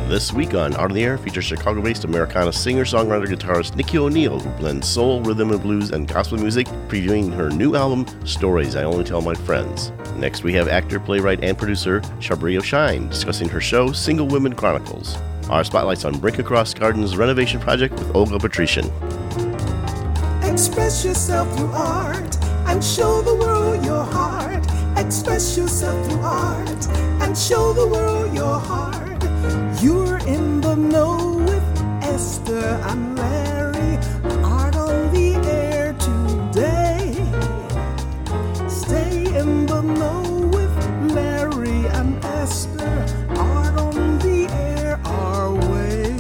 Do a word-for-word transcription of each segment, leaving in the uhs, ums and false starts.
This week on Art on the Air features Chicago-based Americana singer-songwriter-guitarist Nikki O'Neill, who blends soul, rhythm and blues, and gospel music, previewing her new album, Stories I Only Tell My Friends. Next, we have actor, playwright, and producer Shabrio Shine discussing her show, Single Women Chronicles. Our spotlight's on Brinka Cross Gardens renovation project with Olga Patrician. Express yourself through art and show the world your heart. Express yourself through art and show the world your heart. You're in the know with Esther and Larry. Art on the air today. Stay in the know with Larry and Esther. Art on the air our way.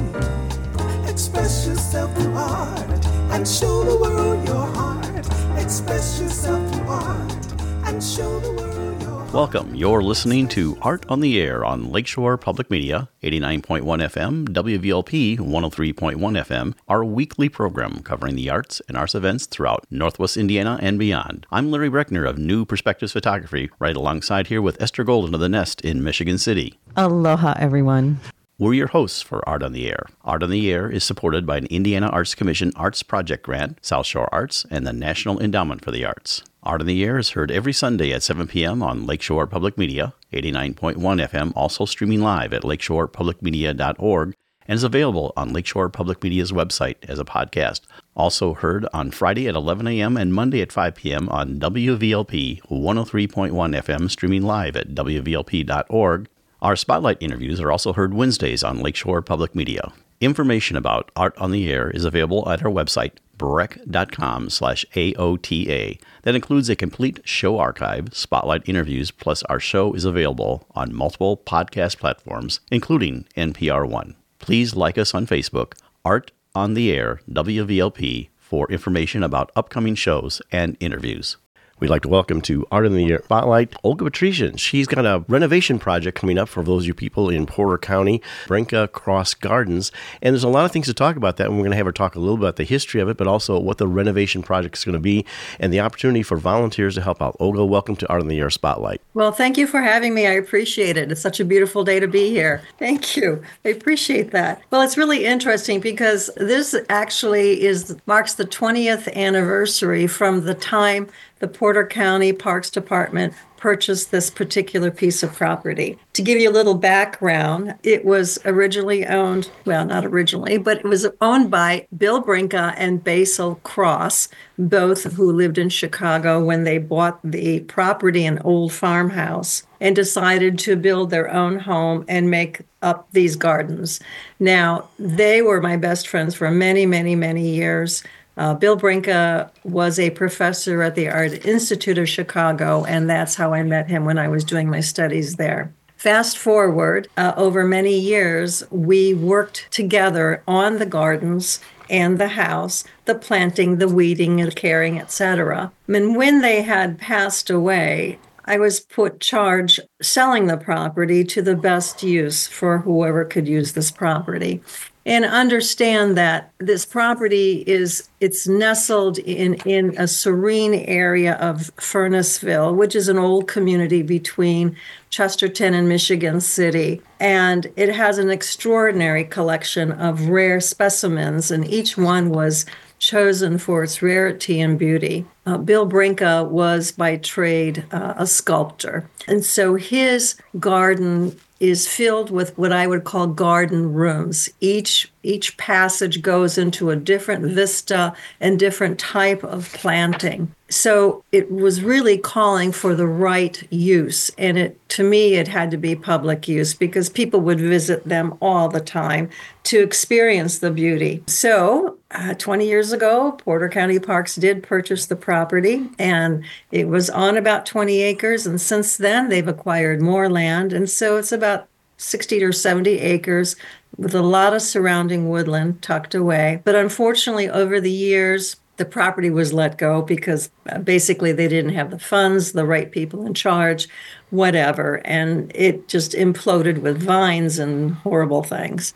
Express yourself through art and show the world your heart. Express yourself through art and show the world your heart. Welcome. You're listening to Art on the Air on Lakeshore Public Media, eighty-nine point one F M, W V L P one oh three point one F M, our weekly program covering the arts and arts events throughout Northwest Indiana and beyond. I'm Larry Breckner of New Perspectives Photography, right alongside here with Esther Golden of The Nest in Michigan City. Aloha, everyone. We're your hosts for Art on the Air. Art on the Air is supported by an Indiana Arts Commission Arts Project Grant, South Shore Arts, and the National Endowment for the Arts. Art on the Air is heard every Sunday at seven p.m. on Lakeshore Public Media, eighty-nine point one F M, also streaming live at lakeshore public media dot org, and is available on Lakeshore Public Media's website as a podcast. Also heard on Friday at eleven a.m. and Monday at five p.m. on W V L P one oh three point one F M, streaming live at w v l p dot org. Our Spotlight interviews are also heard Wednesdays on Lakeshore Public Media. Information about Art on the Air is available at our website, breck.com slash AOTA. That includes a complete show archive, Spotlight interviews, plus our show is available on multiple podcast platforms, including N P R One. Please like us on Facebook, Art on the Air, W V L P, for information about upcoming shows and interviews. We'd like to welcome to Art in the Air Spotlight, Olga Patrician. She's got a renovation project coming up for those of you people in Porter County, Brinka Cross Gardens. And there's a lot of things to talk about that, and we're going to have her talk a little bit about the history of it, but also what the renovation project is going to be and the opportunity for volunteers to help out. Olga, welcome to Art in the Air Spotlight. Well, thank you for having me. I appreciate it. It's such a beautiful day to be here. Thank you. I appreciate that. Well, it's really interesting because this actually is marks the twentieth anniversary from the time the Porter County Parks Department purchased this particular piece of property. To give you a little background, it was originally owned, well, not originally, but it was owned by Bill Brinka and Basil Cross, both who lived in Chicago when they bought the property, an old farmhouse, and decided to build their own home and make up these gardens. Now, they were my best friends for many, many, many years. Uh, Bill Brinka was a professor at the Art Institute of Chicago, and that's how I met him when I was doing my studies there. Fast forward, uh, over many years, we worked together on the gardens and the house, the planting, the weeding, the caring, et cetera. And when they had passed away, I was put charge selling the property to the best use for whoever could use this property. And understand that this property is, it's nestled in, in a serene area of Furnaceville, which is an old community between Chesterton and Michigan City. And it has an extraordinary collection of rare specimens, and each one was chosen for its rarity and beauty. Uh, Bill Brinka was by trade uh, a sculptor. And so his garden is filled with what I would call garden rooms. Each each passage goes into a different vista and different type of planting. So it was really calling for the right use. And it, to me, it had to be public use because people would visit them all the time to experience the beauty. So uh, twenty years ago, Porter County Parks did purchase the property, and it was on about twenty acres. And since then, they've acquired more land. And so it's about sixty or seventy acres with a lot of surrounding woodland tucked away. But unfortunately, over the years, the property was let go because basically they didn't have the funds, the right people in charge, whatever. And it just imploded with vines and horrible things.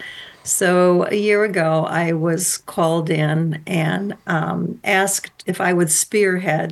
So a year ago, I was called in and um, asked if I would spearhead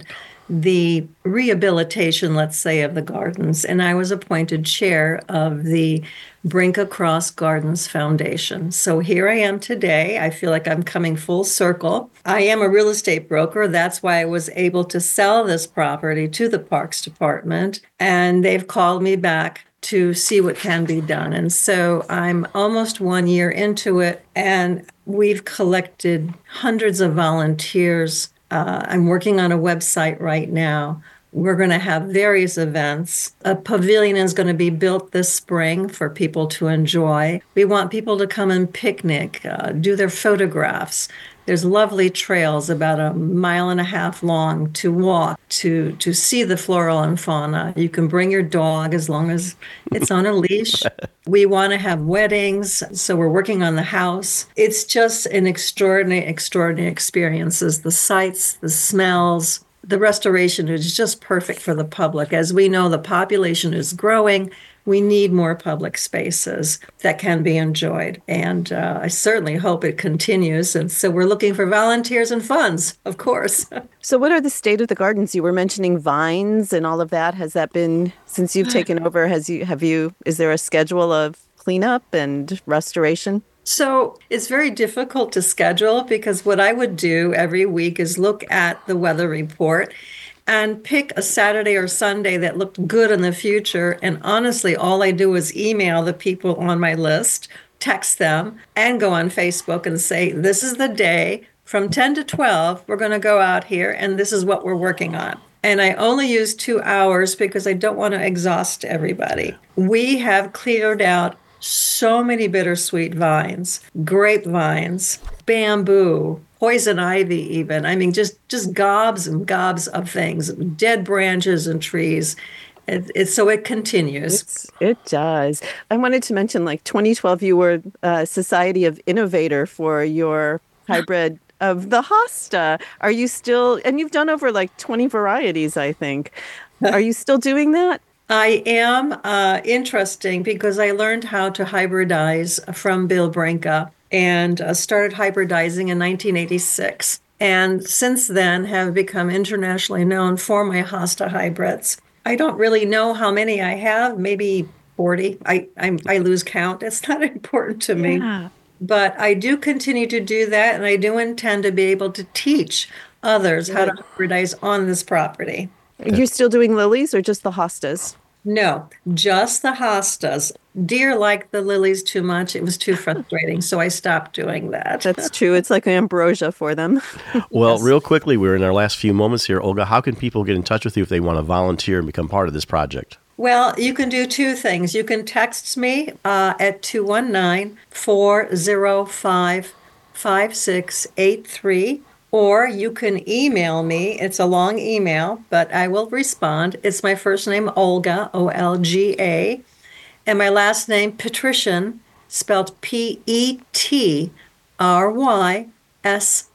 the rehabilitation, let's say, of the gardens. And I was appointed chair of the Brink Across Gardens Foundation. So here I am today. I feel like I'm coming full circle. I am a real estate broker. That's why I was able to sell this property to the Parks Department. And they've called me back to see what can be done. And so I'm almost one year into it, and we've collected hundreds of volunteers. Uh, I'm working on a website right now. We're going to have various events. A pavilion is going to be built this spring for people to enjoy. We want people to come and picnic, uh, do their photographs. There's lovely trails about a mile and a half long to walk, to, to see the floral and fauna. You can bring your dog as long as it's on a leash. We want to have weddings, so we're working on the house. It's just an extraordinary, extraordinary experiences. The sights, the smells, the restoration is just perfect for the public. As we know, the population is growing. We need more public spaces that can be enjoyed. And uh, I certainly hope it continues. And so we're looking for volunteers and funds, of course. So what are the state of the gardens? You were mentioning vines and all of that. Has that been, since you've taken over, has you, have you, is there a schedule of cleanup and restoration? So it's very difficult to schedule, because what I would do every week is look at the weather report and pick a Saturday or Sunday that looked good in the future. And honestly, all I do is email the people on my list, text them, and go on Facebook and say, this is the day from ten to twelve, we're going to go out here, and this is what we're working on. And I only use two hours because I don't want to exhaust everybody. We have cleared out so many bittersweet vines, grapevines, bamboo, poison ivy even. I mean, just, just gobs and gobs of things, dead branches and trees. It, it, so it continues. It's, it does. I wanted to mention, like twenty twelve, you were uh, Society of Innovator for your hybrid of the hosta. Are you still, and you've done over like twenty varieties, I think. Are you still doing that? I am. Uh, interesting, because I learned how to hybridize from Bill Brinka, and uh, started hybridizing in nineteen eighty-six. And since then have become internationally known for my hosta hybrids. I don't really know how many I have, maybe forty. I I, I lose count. It's not important to me. Yeah. But I do continue to do that, and I do intend to be able to teach others how to hybridize on this property. You're still doing lilies or just the hostas? No, just the hostas. Deer liked the lilies too much. It was too frustrating, so I stopped doing that. That's true. It's like ambrosia for them. Well, Yes. real quickly, we're in our last few moments here. Olga, how can people get in touch with you if they want to volunteer and become part of this project? Well, you can do two things. You can text me uh, at two one nine, four zero five, five six eight three. Or you can email me. It's a long email, but I will respond. It's my first name, Olga, O L G A, and my last name, Petrician, spelled P E T R Y S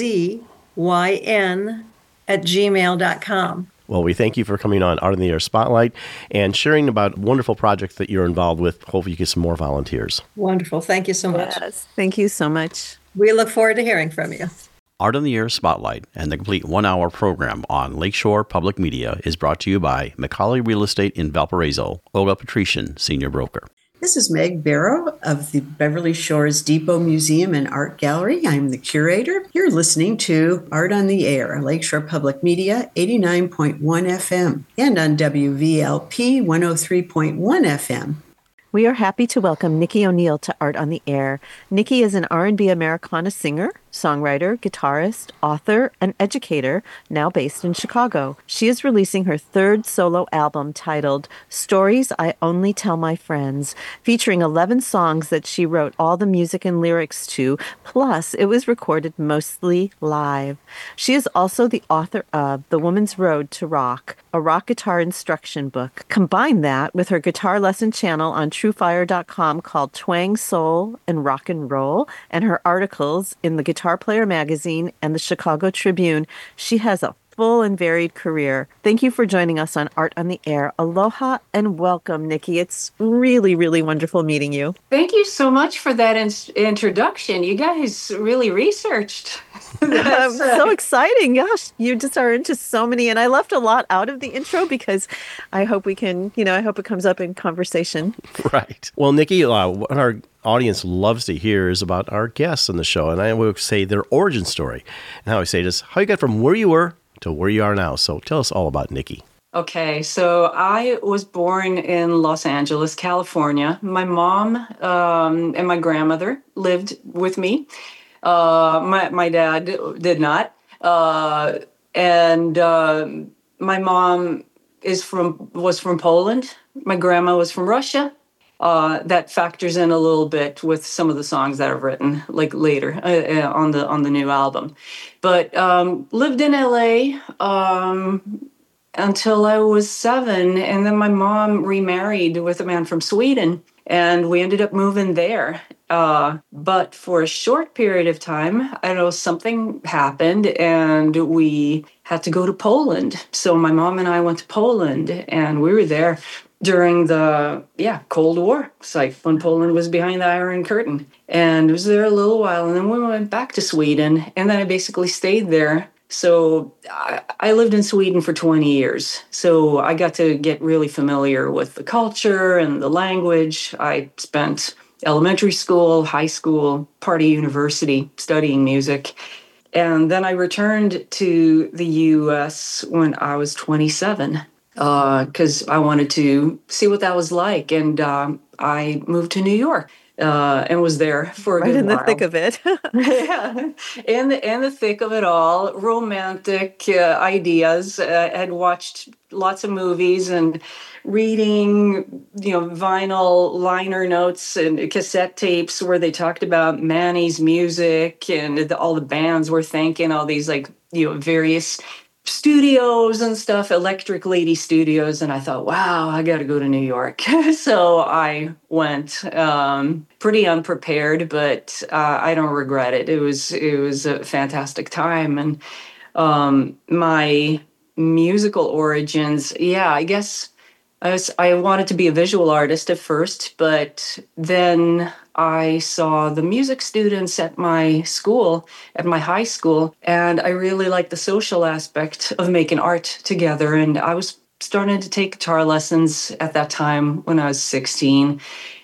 Z Y N at gmail dot com. Well, we thank you for coming on Art in the Air Spotlight and sharing about wonderful projects that you're involved with. Hopefully you get some more volunteers. Wonderful. Thank you so much. Yes. Thank you so much. We look forward to hearing from you. Art on the Air Spotlight and the complete one-hour program on Lakeshore Public Media is brought to you by McCauley Real Estate in Valparaiso, Olga Patrician, Senior Broker. This is Meg Barrow of the Beverly Shores Depot Museum and Art Gallery. I'm the curator. You're listening to Art on the Air, Lakeshore Public Media, eighty-nine point one F M, and on W V L P one oh three point one F M. We are happy to welcome Nikki O'Neill to Art on the Air. Nikki is an R and B Americana singer, songwriter, guitarist, author, and educator, now based in Chicago. She is releasing her third solo album titled Stories I Only Tell My Friends, featuring eleven songs that she wrote all the music and lyrics to, plus it was recorded mostly live. She is also the author of The Woman's Road to Rock, a rock guitar instruction book. Combine that with her guitar lesson channel on true fire dot com called Twang Soul and Rock and Roll, and her articles in the Guitar Player magazine and the Chicago Tribune. She has a full and varied career. Thank you for joining us on Art on the Air. Aloha and welcome, Nikki. It's really, really wonderful meeting you. Thank you so much for that in- introduction. You guys really researched. That's uh... so exciting. Gosh, you just are into so many. And I left a lot out of the intro because I hope we can, you know, I hope it comes up in conversation. Right. Well, Nikki, uh, what our audience loves to hear is about our guests on the show. And I will say their origin story. And how I say this, how you got from where you were to where you are now. So tell us all about Nikki. Okay, so I was born in Los Angeles, California. My mom um, and my grandmother lived with me. Uh, my my dad did not. Uh, and uh, my mom is from was from Poland. My grandma was from Russia. Uh, that factors in a little bit with some of the songs that I've written, like later uh, on the on the new album. But um, lived in L A um, until I was seven, and then my mom remarried with a man from Sweden, and we ended up moving there. Uh, but for a short period of time, I know something happened, and we had to go to Poland. So my mom and I went to Poland, and we were there during the, yeah, Cold War. It's like when Poland was behind the Iron Curtain. And I was there a little while, and then we went back to Sweden, and then I basically stayed there. So I, I lived in Sweden for twenty years. So I got to get really familiar with the culture and the language. I spent elementary school, high school, part of university studying music. And then I returned to the U S when I was twenty-seven. Because uh, I wanted to see what that was like. And um, I moved to New York uh, and was there for a right good in while. the thick of it. Yeah, in the, in the thick of it all, romantic uh, ideas. Uh, I had watched lots of movies and reading, you know, vinyl liner notes and cassette tapes where they talked about Manny's music and the, all the bands were thanking all these, like, you know, various studios and stuff, Electric Lady Studios, and I thought, wow, I got to go to New York. So I went, um, pretty unprepared, but uh, I don't regret it. It was it was a fantastic time, and um, my musical origins, yeah, I guess I was I wanted to be a visual artist at first, but then I saw the music students at my school, at my high school, and I really liked the social aspect of making art together. And I was starting to take guitar lessons at that time when I was sixteen.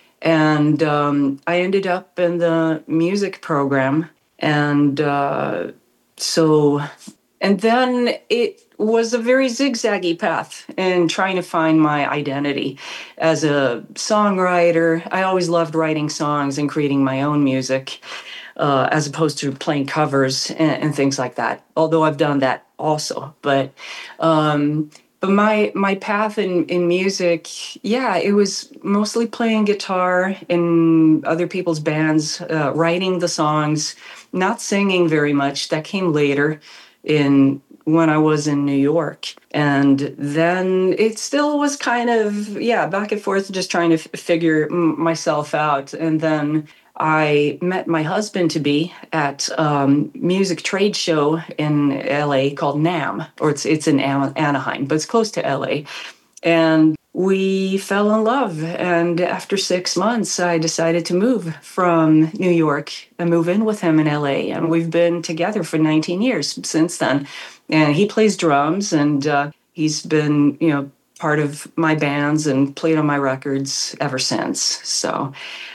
And um, I ended up in the music program. And uh, so, and then it was a very zigzaggy path in trying to find my identity as a songwriter. I always loved writing songs and creating my own music, uh, as opposed to playing covers and, and things like that. Although I've done that also, but um, but my my path in in music, yeah, it was mostly playing guitar in other people's bands, uh, writing the songs, not singing very much. That came later in when I was in New York. And then it still was kind of, yeah, back and forth, just trying to f- figure m- myself out. And then I met my husband-to-be at a um, music trade show in L A called NAMM, or it's it's in Anaheim, but it's close to L A. And we fell in love. And after six months, I decided to move from New York and move in with him in L A. And we've been together for nineteen years since then. And he plays drums, and uh, he's been, you know, part of my bands and played on my records ever since. So,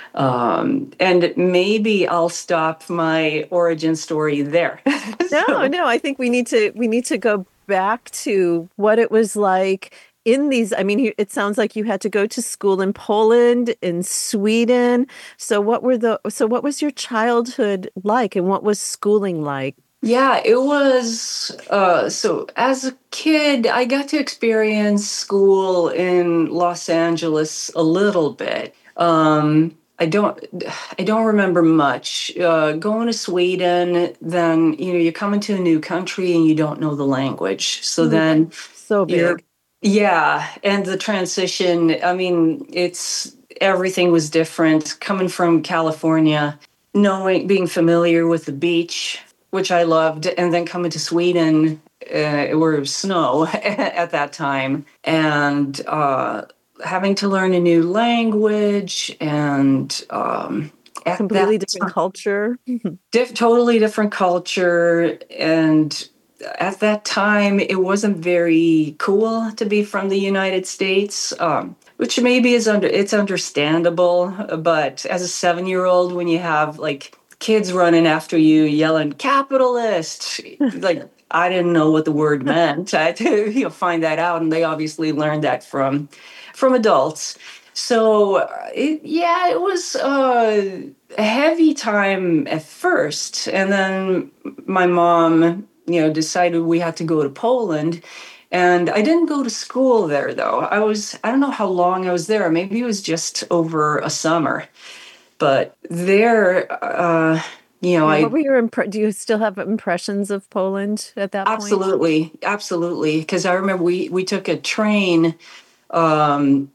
um, and maybe I'll stop my origin story there. No, so. no, I think we need to we need to go back to what it was like in these. I mean, it sounds like you had to go to school in Poland, in Sweden. So what were the so what was your childhood like, and what was schooling like? Yeah, it was, uh, so as a kid, I got to experience school in Los Angeles a little bit. Um, I don't, I don't remember much. Uh, going to Sweden, then, you know, you come into a new country and you don't know the language. So mm-hmm. then, so big. Yeah, and the transition, I mean, it's, everything was different. Coming from California, knowing, being familiar with the beach, which I loved, and then coming to Sweden, uh, or snow at that time, and uh, having to learn a new language and um, at completely that different time, culture. diff- totally different culture. And at that time, it wasn't very cool to be from the United States. Um, which maybe is under it's understandable, but as a seven-year-old, when you have like kids running after you yelling "capitalist," like I didn't know what the word meant. I had to you know, find that out, and they obviously learned that from from adults. So uh, it, yeah, it was uh, a heavy time at first, and then my mom, you know, decided we had to go to Poland. And I didn't go to school there, though. I was, I don't know how long I was there. Maybe it was just over a summer. But there, uh, you know, What I were your impre- do you still have impressions of Poland at that point? absolutely, absolutely. Because I remember we, we took a train um,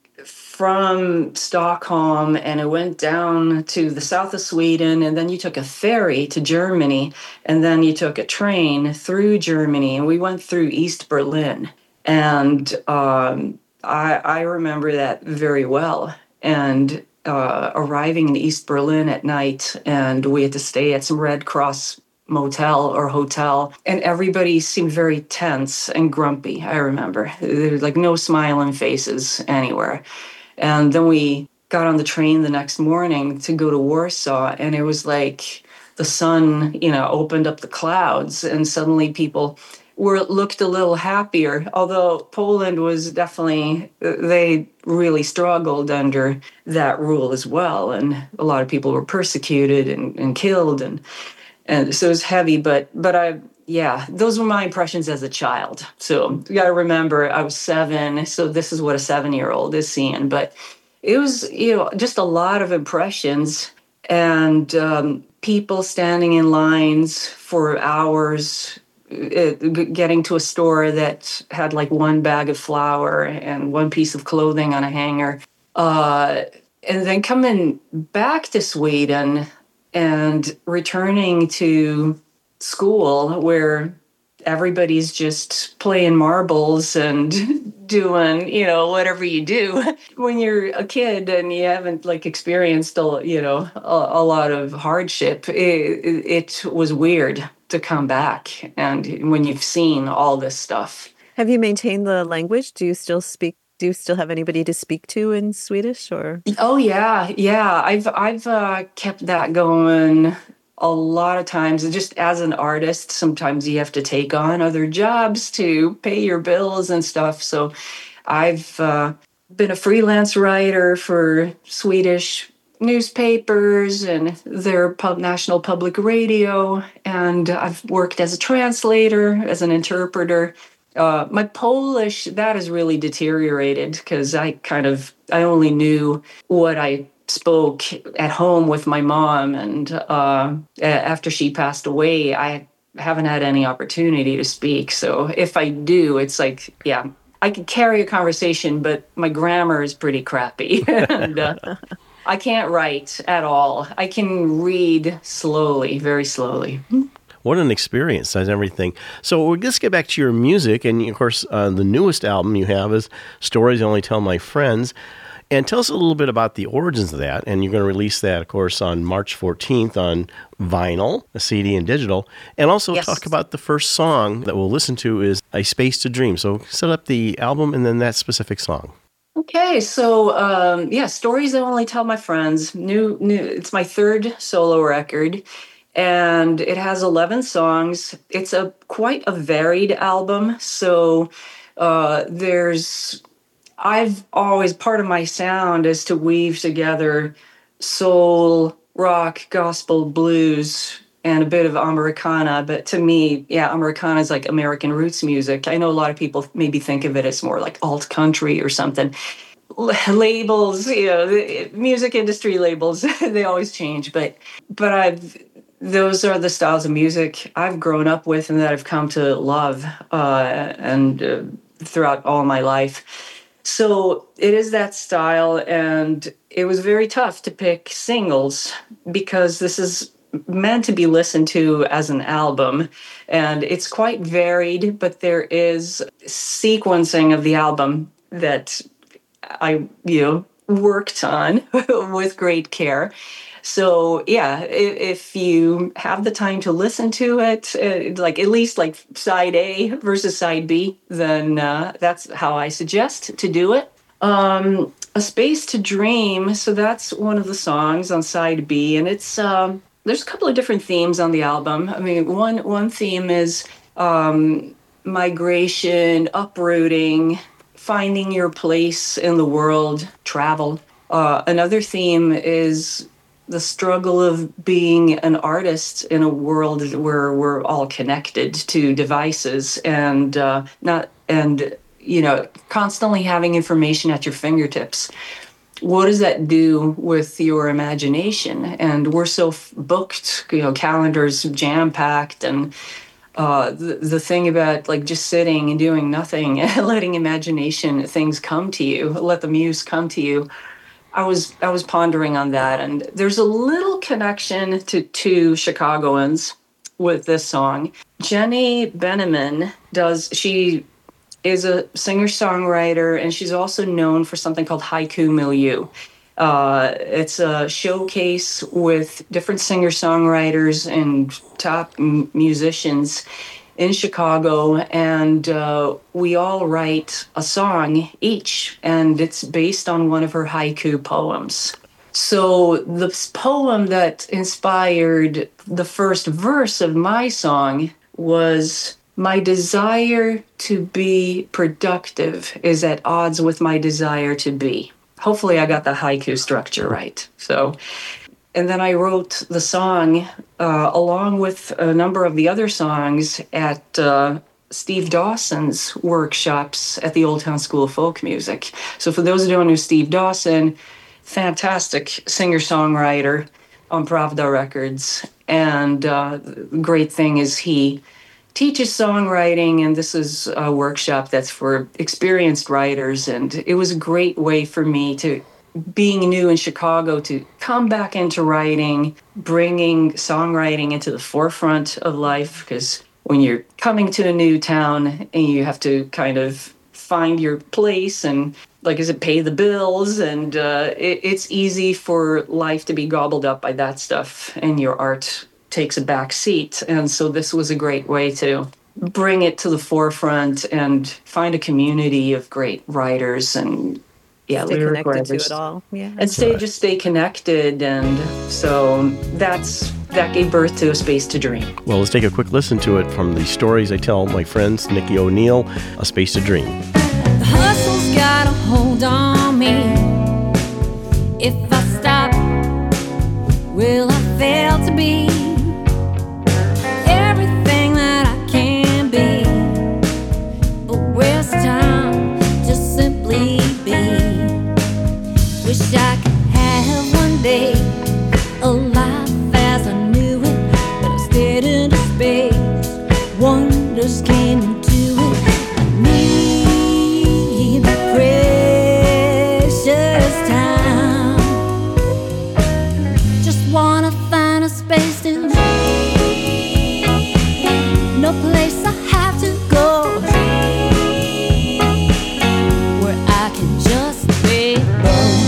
from Stockholm and it went down to the south of Sweden. And then you took a ferry to Germany. And then you took a train through Germany. And we went through East Berlin. And um, I, I remember that very well. And uh, arriving in East Berlin at night, and we had to stay at some Red Cross motel or hotel, and everybody seemed very tense and grumpy. I remember there was like no smiling faces anywhere. And then we got on the train the next morning to go to Warsaw, and it was like the sun, you know, opened up the clouds, and suddenly people were looked a little happier. Although Poland was definitely, they really struggled under that rule as well, and a lot of people were persecuted and, and killed, and and so it was heavy. But but I. Yeah, those were my impressions as a child. So you got to remember, I was seven, so this is what a seven-year-old is seeing. But it was, you know, just a lot of impressions, and um, people standing in lines for hours, uh, getting to a store that had like one bag of flour and one piece of clothing on a hanger, uh, and then coming back to Sweden and returning to school where everybody's just playing marbles and doing, you know, whatever you do when you're a kid and you haven't like experienced a, you know, a, a lot of hardship. It, it was weird to come back, and when you've seen all this stuff. Have you maintained the language? Do you still speak? Do you still have anybody to speak to in Swedish? Or oh yeah, yeah, I've I've uh, kept that going. A lot of times, just as an artist, sometimes you have to take on other jobs to pay your bills and stuff. So I've uh, been a freelance writer for Swedish newspapers and their pub, national public radio. And I've worked as a translator, as an interpreter. Uh, my Polish, that has really deteriorated because I kind of, I only knew what I spoke at home with my mom, and uh, after she passed away, I haven't had any opportunity to speak. So if I do, it's like, yeah, I can carry a conversation, but my grammar is pretty crappy. and uh, I can't write at all. I can read slowly, very slowly. What an experience and everything. So let's get back to your music. And, of course, uh, the newest album you have is Stories I Only Tell My Friends. And tell us a little bit about the origins of that. And you're going to release that, of course, on March fourteenth on vinyl, a C D and digital. And also Yes. talk about the first song that we'll listen to is A Space to Dream. So set up the album and then that specific song. Okay, so um, yeah, Stories I Only Tell My Friends. New, new. It's my third solo record, and it has eleven songs. It's a quite a varied album. So uh, there's. I've always, part of my sound is to weave together soul, rock, gospel, blues, and a bit of Americana. But to me, yeah, Americana is like American roots music. I know a lot of people maybe think of it as more like alt country or something. Labels, you know, the music industry labels, they always change. But but I've those are the styles of music I've grown up with and that I've come to love uh, and uh, throughout all my life. So it is that style, and it was very tough to pick singles because this is meant to be listened to as an album, and it's quite varied, but there is sequencing of the album that I, you know, worked on with great care. So yeah, if, if you have the time to listen to it, uh, like at least like side A versus side B, then uh, that's how I suggest to do it. Um, A Space to Dream, so that's one of the songs on side B, and it's um, there's a couple of different themes on the album. I mean, one one theme is um, migration, uprooting, finding your place in the world, travel. Uh, another theme is the struggle of being an artist in a world where we're all connected to devices and uh, not and you know constantly having information at your fingertips. What does that do with your imagination? And we're so f- booked, you know, calendars jam-packed, and uh, the, the thing about like just sitting and doing nothing, letting imagination, things come to you, let the muse come to you. I was I was pondering on that, and there's a little connection to two Chicagoans with this song. Jenny Beneman does, she is a singer-songwriter, and she's also known for something called Haiku Milieu. Uh, it's a showcase with different singer-songwriters and top m- musicians in Chicago, and uh, we all write a song each, and it's based on one of her haiku poems. So the poem that inspired the first verse of my song was, "My desire to be productive is at odds with my desire to be." Hopefully I got the haiku structure right. So, and then I wrote the song uh, along with a number of the other songs at uh, Steve Dawson's workshops at the Old Town School of Folk Music. So for those who don't know Steve Dawson, fantastic singer-songwriter on Pravda Records. And uh, the great thing is he teaches songwriting, and this is a workshop that's for experienced writers. And it was a great way for me to, being new in Chicago, to come back into writing, bringing songwriting into the forefront of life, because when you're coming to a new town and you have to kind of find your place and, like, is it pay the bills? And uh, it, it's easy for life to be gobbled up by that stuff, and your art takes a back seat. And so this was a great way to bring it to the forefront and find a community of great writers and yeah, stay lyric connected writers. to it all. Yeah. And stay just stay connected. And so that's that gave birth to A Space to Dream. Well, let's take a quick listen to it from the stories I tell my friends, Nikki O'Neill, A Space to Dream. The hustle's got a hold on me. If I stop, will I fail to be everything that I can be? But where's time to simply be? Wish I could have one day a life as I knew it, but I stared into space. Wonders came into it. I need the precious time. Just wanna find a space to dream. No place I have to go where I can just be alone.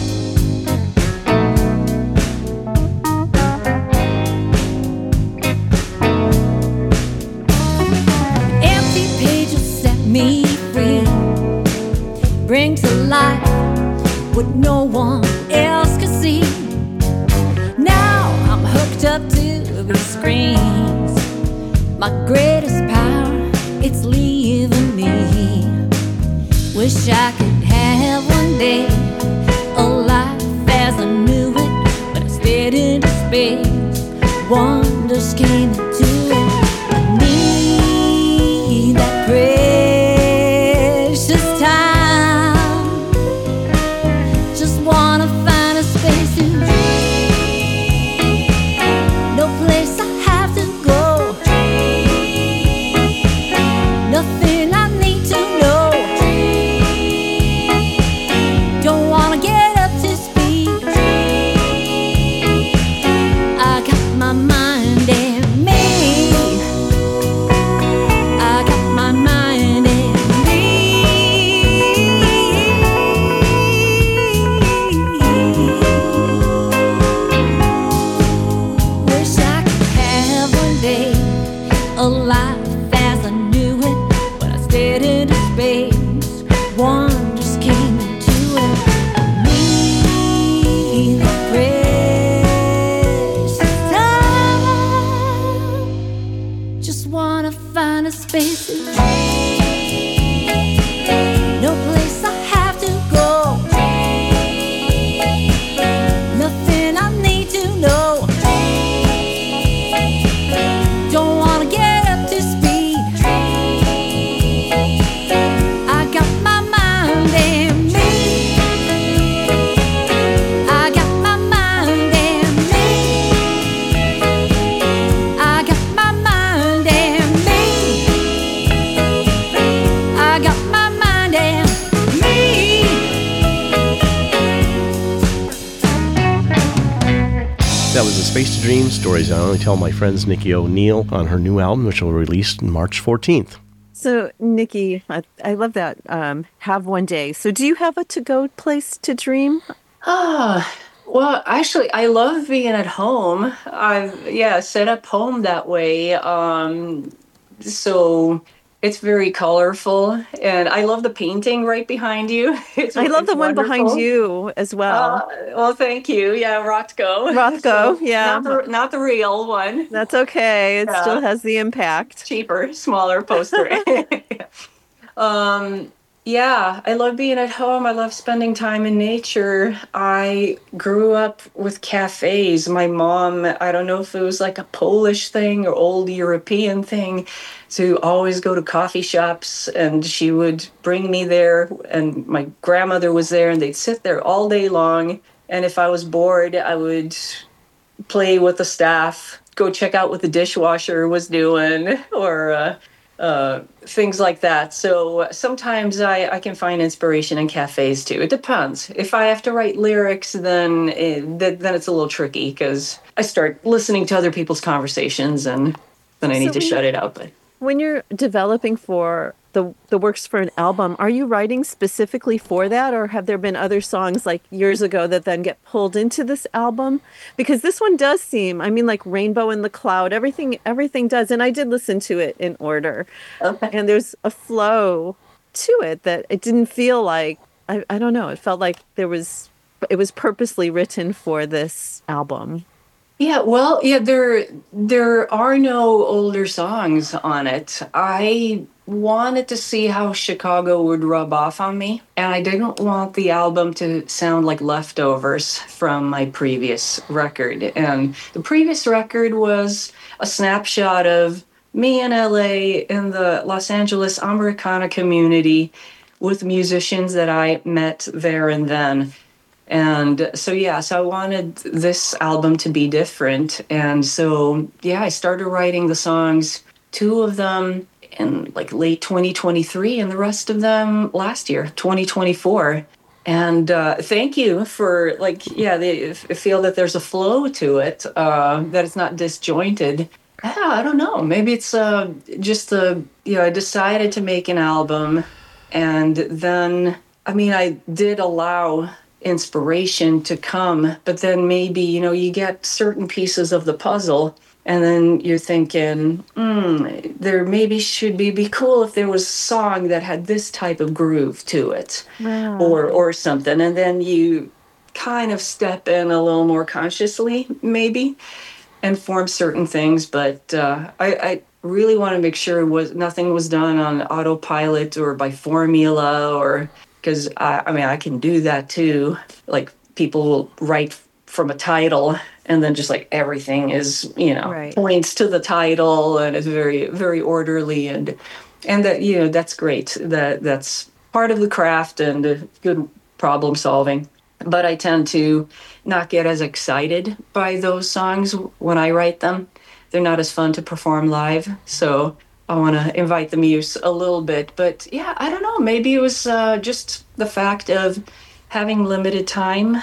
Empty pages set me free, bring to life what no one else could see. Now I'm hooked up to the screens. My greatest power, it's leaving me. Wish I could have one day a life as I knew it, but I stared into space. Wonders came into it. I need that precious time. Just wanna find a space to dream. No place I have to go. Nothing I need to know. Don't wanna get up to speed. I got my spaces. No place I have to go. Nothing I need to know. Don't wanna get up to speed. I got my mind and me. I got my mind and me. I got my mind and me. I got my mind and me. That was The Space to Dream, Stories I Only Tell My Friends, Nikki O'Neill, on her new album, which will be released on March fourteenth. So, Nikki, I, I love that. Um, have one day. So, do you have a to-go place to dream? Ah, well, actually, I love being at home. I've, yeah, set up home that way. Um, so it's very colorful. And I love the painting right behind you. It's, I love it's the one behind wonderful. you as well. Uh, well, thank you. Yeah, Rothko. Rothko, yeah. Not the, not the real one. That's okay. It Yeah. still has the impact. Cheaper, smaller poster. um, yeah, I love being at home. I love spending time in nature. I grew up with cafes. My mom, I don't know if it was like a Polish thing or old European thing, to always go to coffee shops, and she would bring me there, and my grandmother was there, and they'd sit there all day long. And if I was bored, I would play with the staff, go check out what the dishwasher was doing, or uh, uh, things like that. So sometimes I, I can find inspiration in cafes too. It depends. If I have to write lyrics, then it, th- then it's a little tricky because I start listening to other people's conversations, and then I So need to when shut you- it out. But When you're developing for the the works for an album, are you writing specifically for that, or have there been other songs like years ago that then get pulled into this album? Because this one does seem, I mean, like Rainbow in the Cloud, everything everything does, and I did listen to it in order, okay. and there's a flow to it that it didn't feel like, I, I don't know, it felt like there was, it was purposely written for this album. Yeah, well, yeah, there there are no older songs on it. I wanted to see how Chicago would rub off on me, and I didn't want the album to sound like leftovers from my previous record. And the previous record was a snapshot of me in L A, in the Los Angeles Americana community, with musicians that I met there and then. And so, yeah, so I wanted this album to be different. And so, yeah, I started writing the songs, two of them in like late twenty twenty-three and the rest of them last year, twenty twenty-four. And uh, thank you for, like, yeah, they f- feel that there's a flow to it, uh, that it's not disjointed. Yeah, I don't know. Maybe it's uh, just the, you know, I decided to make an album. And then, I mean, I did allow inspiration to come, but then maybe, you know, you get certain pieces of the puzzle, and then you're thinking, hmm, there maybe should be be cool if there was a song that had this type of groove to it, Wow. or or something, and then you kind of step in a little more consciously, maybe, and form certain things. But uh, I, I really want to make sure it was nothing was done on autopilot or by formula, or because I, I mean, I can do that too. Like, people will write from a title, and then just like everything is, you know, Right. points to the title, and it's very, very orderly, and and that, you know, that's great. That that's part of the craft and uh, good problem solving. But I tend to not get as excited by those songs when I write them. They're not as fun to perform live, so I want to invite the muse a little bit. But yeah, I don't know. Maybe it was uh, just the fact of having limited time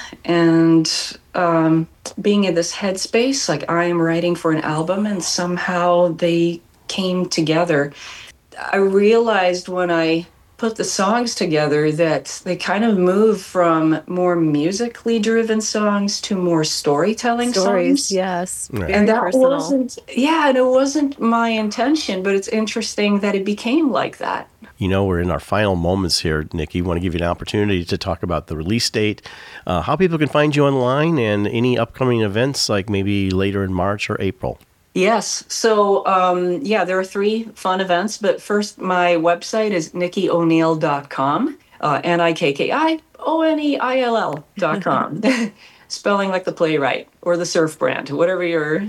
and um, being in this headspace, like I am writing for an album, and somehow they came together. I realized when I put the songs together that they kind of move from more musically driven songs to more storytelling Stories, songs. yes. Right. Very And that personal. wasn't, yeah, and it wasn't my intention, but it's interesting that it became like that. You know, we're in our final moments here, Nikki. Want to give you an opportunity to talk about the release date, uh, how people can find you online, and any upcoming events, like maybe later in March or April. Yes. So, um, yeah, there are three fun events, but first, my website is nikki o'neill dot com, uh, N I K K I O N E I L L dot com. Spelling like the playwright or the surf brand, whatever your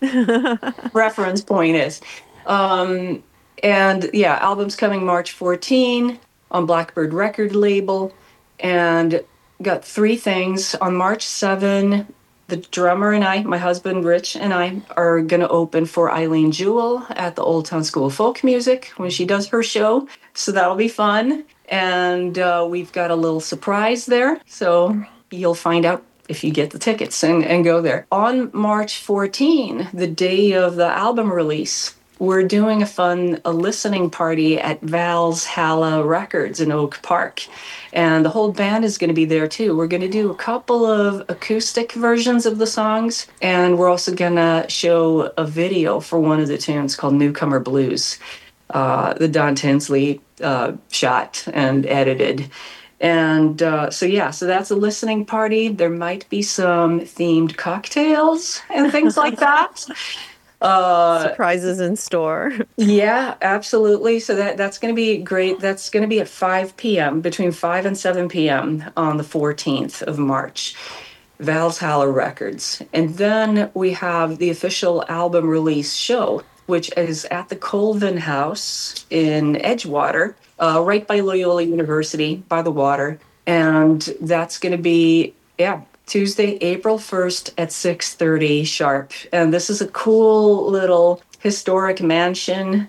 reference point is. Um, and yeah, album's coming March fourteenth on Blackbird record label. And got three things. On March seventh, the drummer and I, my husband Rich and I, are going to open for Eileen Jewell at the Old Town School of Folk Music when she does her show. So that'll be fun. And uh, we've got a little surprise there. So you'll find out if you get the tickets and, and go there. On March fourteenth, the day of the album release, we're doing a fun a listening party at Valhalla Records in Oak Park. And the whole band is going to be there too. We're going to do a couple of acoustic versions of the songs. And we're also going to show a video for one of the tunes called Newcomer Blues, uh, the Don Tinsley uh, shot and edited. And uh, so, yeah, so that's a listening party. There might be some themed cocktails and things like that. Uh, Surprises in store. Yeah, absolutely. So that that's going to be great. That's going to be at five p.m., between five and seven p.m. on the fourteenth of March. Valhalla Records. And then we have the official album release show, which is at the Colvin House in Edgewater, uh, right by Loyola University, by the water. And that's going to be, yeah, Tuesday, April first at six thirty sharp. And this is a cool little historic mansion.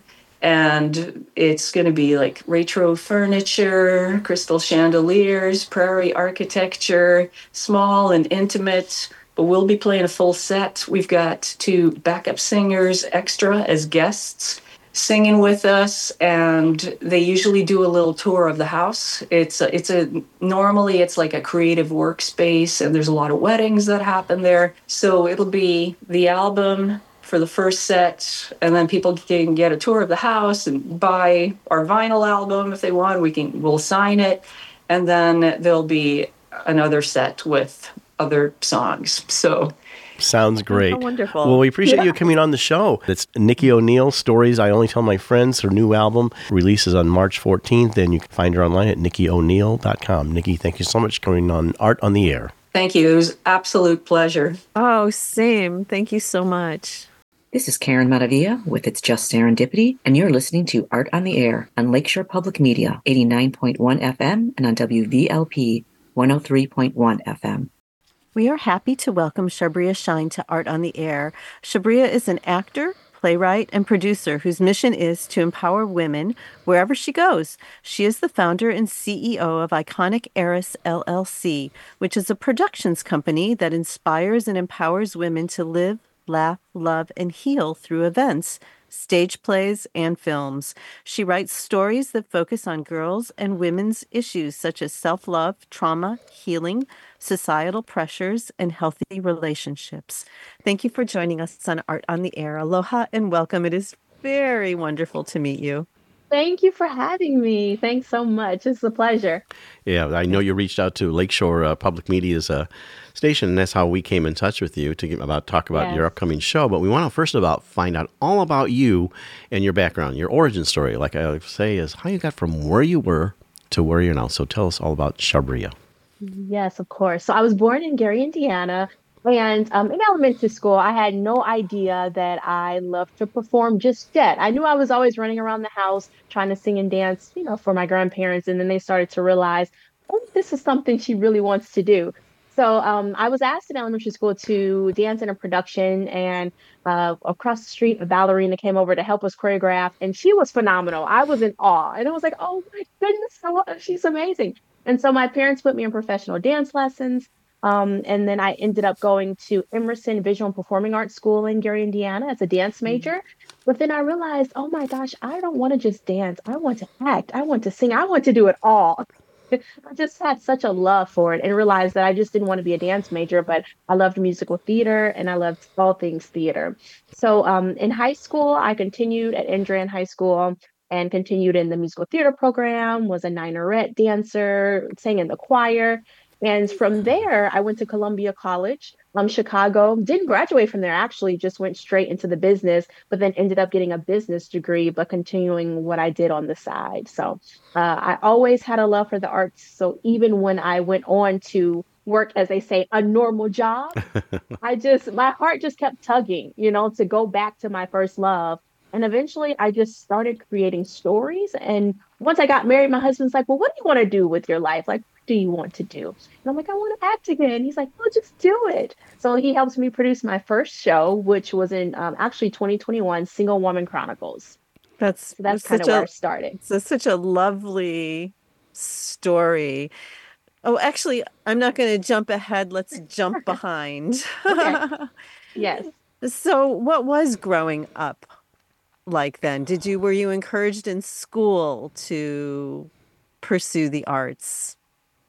And it's going to be like retro furniture, crystal chandeliers, prairie architecture, small and intimate. But we'll be playing a full set. We've got two backup singers extra as guests singing with us, and they usually do a little tour of the house. It's a, it's a normally it's like a creative workspace, and there's a lot of weddings that happen there. So it'll be the album for the first set, and then people can get a tour of the house and buy our vinyl album if they want. We can we'll sign it, and then there'll be another set with other songs. So. Sounds great. Oh, wonderful. Well, we appreciate Yeah. you coming on the show. It's Nikki O'Neill, Stories I Only Tell My Friends. Her new album releases on March fourteenth, and you can find her online at nikki o'neill dot com. Nikki, thank you so much for coming on Art on the Air. Thank you. It was an absolute pleasure. Oh, same. Thank you so much. This is Karen Maravilla with It's Just Serendipity, and you're listening to Art on the Air on Lakeshore Public Media, eighty-nine point one F M, and on W V L P one oh three point one F M. We are happy to welcome Shabria Shine to Art on the Air. Shabria is an actor, playwright, and producer whose mission is to empower women wherever she goes. She is the founder and C E O of Iconic Heiress L L C, which is a productions company that inspires and empowers women to live, laugh, love, and heal through events, stage plays, and films. She writes stories that focus on girls' and women's issues such as self-love, trauma, healing, societal pressures, and healthy relationships. Thank you for joining us on Art on the Air. Aloha and welcome. It is very wonderful to meet you. Thank you for having me. Thanks so much. It's a pleasure. Yeah, I know you reached out to Lakeshore uh, Public Media's uh, station, and that's how we came in touch with you to get about talk about Yes. your upcoming show. But we want to first about find out all about you and your background, your origin story. Like I say, is how you got from where you were to where you're now. So tell us all about Shabria. Yes, of course. So I was born in Gary, Indiana. And um, in elementary school, I had no idea that I loved to perform just yet. I knew I was always running around the house trying to sing and dance, you know, for my grandparents. And then they started to realize, oh, this is something she really wants to do. So um, I was asked in elementary school to dance in a production, and uh, across the street, a ballerina came over to help us choreograph, and she was phenomenal. I was in awe, and I was like, oh my goodness, how- she's amazing. And so my parents put me in professional dance lessons. Um, and then I ended up going to Emerson Visual and Performing Arts School in Gary, Indiana as a dance major. But then I realized, oh my gosh, I don't want to just dance. I want to act. I want to sing. I want to do it all. I just had such a love for it and realized that I just didn't want to be a dance major, but I loved musical theater and I loved all things theater. So um, in high school, I continued at Endran High School and continued in the musical theater program, was a Ninerette dancer, sang in the choir. And from there, I went to Columbia College, um, Chicago. Didn't graduate from there, actually, just went straight into the business, but then ended up getting a business degree, but continuing what I did on the side. So uh, I always had a love for the arts. So even when I went on to work, as they say, a normal job, I just, my heart just kept tugging, you know, to go back to my first love. And eventually I just started creating stories. And once I got married, my husband's like, well, what do you want to do with your life? Like, what do you want to do? And I'm like, I want to act again. He's like, well, just do it. So he helps me produce my first show, which was in um, actually twenty twenty-one, Single Woman Chronicles. That's So that's that's kind of such where a I started. it's such a lovely story. Oh, actually, I'm not going to jump ahead. Let's jump behind. Okay. Yes. So, what was growing up like then? Did you were you encouraged in school to pursue the arts?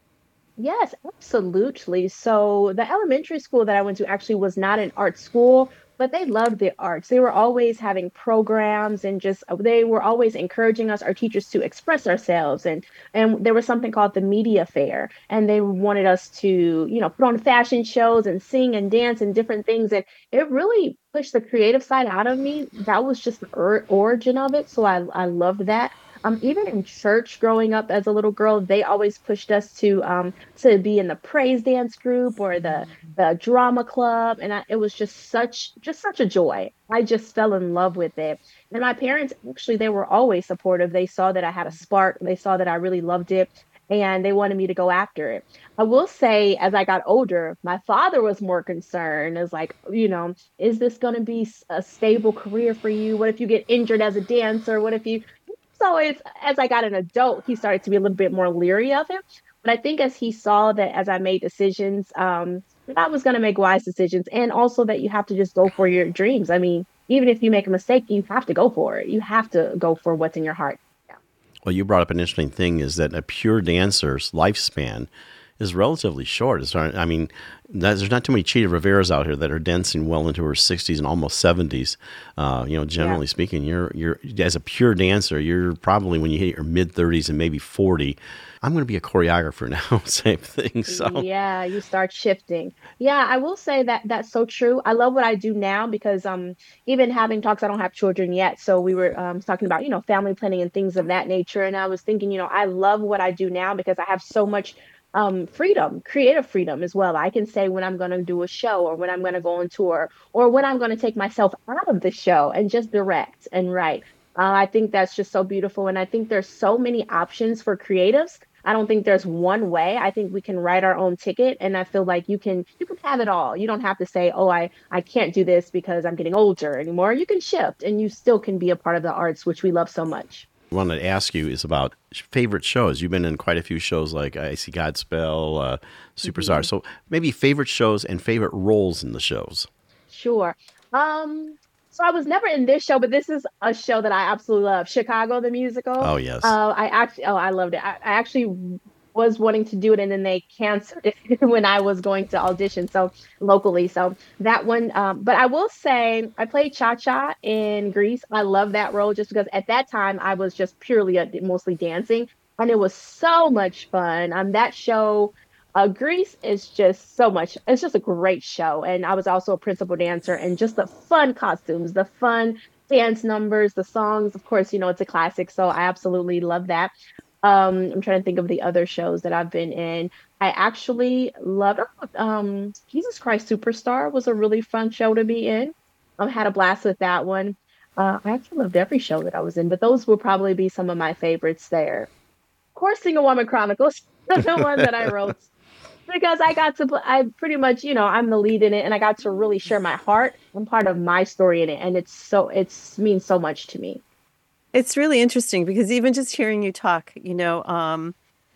Yes, absolutely. So the elementary school that I went to actually was not an art school, but they loved the arts. They were always having programs and just uh, they were always encouraging us, our teachers, to express ourselves. And and there was something called the media fair, and they wanted us to, you know, put on fashion shows and sing and dance and different things. And it really pushed the creative side out of me. That was just the or- origin of it. So I I loved that. Um, even in church growing up as a little girl, they always pushed us to um, to be in the praise dance group or the the drama club, and I, it was just such just such a joy. I just fell in love with it. And my parents actually they were always supportive. They saw that I had a spark. They saw that I really loved it, and they wanted me to go after it. I will say, as I got older, my father was more concerned. As like, you know, is this going to be s- a stable career for you? What if you get injured as a dancer? What if you so it's as I got an adult, he started to be a little bit more leery of it. But I think as he saw that as I made decisions, um, that I was going to make wise decisions, and also that you have to just go for your dreams. I mean, even if you make a mistake, you have to go for it. You have to go for what's in your heart. Yeah. Well, you brought up an interesting thing is that a pure dancer's lifespan is relatively short. It's not, I mean, there's not too many Cheetah Riveras out here that are dancing well into her sixties and almost seventies. Uh, you know, generally Yeah. speaking, you're you're as a pure dancer, you're probably when you hit your mid thirties and maybe forty. I'm going to be a choreographer now. Same thing. So Yeah, you start shifting. Yeah, I will say that that's so true. I love what I do now because um even having talks, I don't have children yet. So we were um talking about, you know, family planning and things of that nature. And I was thinking, you know, I love what I do now because I have so much um freedom, creative freedom as well. I can say when I'm going to do a show or when I'm going to go on tour or when I'm going to take myself out of the show and just direct and write. Uh, I think that's just so beautiful. And I think there's so many options for creatives. I don't think there's one way. I think we can write our own ticket. And I feel like you can you can have it all. You don't have to say, oh, I, I can't do this because I'm getting older anymore. You can shift and you still can be a part of the arts, which we love so much. I wanted to ask you is about favorite shows. You've been in quite a few shows like I See Godspell, uh, Superstar. Mhm. So maybe favorite shows and favorite roles in the shows. Sure. Um, so I was never in this show, but this is a show that I absolutely love. Chicago the musical. Oh, yes. Uh, I actually, oh, I loved it. I, I actually was wanting to do it, and then they canceled it when I was going to audition. So locally, so that one. Um, but I will say, I played Cha Cha in Grease. I love that role just because at that time I was just purely a, mostly dancing, and it was so much fun. Um, that show. Uh, Grease is just so much. It's just a great show. And I was also a principal dancer and just the fun costumes, the fun dance numbers, the songs. Of course, you know, it's a classic. So I absolutely love that. Um, I'm trying to think of the other shows that I've been in. I actually loved um, Jesus Christ Superstar was a really fun show to be in. I had a blast with that one. Uh, I actually loved every show that I was in, but those will probably be some of my favorites there. Of course, Single Woman Chronicles, the one that I wrote because I got to, pl- I pretty much, you know, I'm the lead in it and I got to really share my heart and part of my story in it. And it's so, it's means so much to me. It's really interesting because even just hearing you talk, you know, um,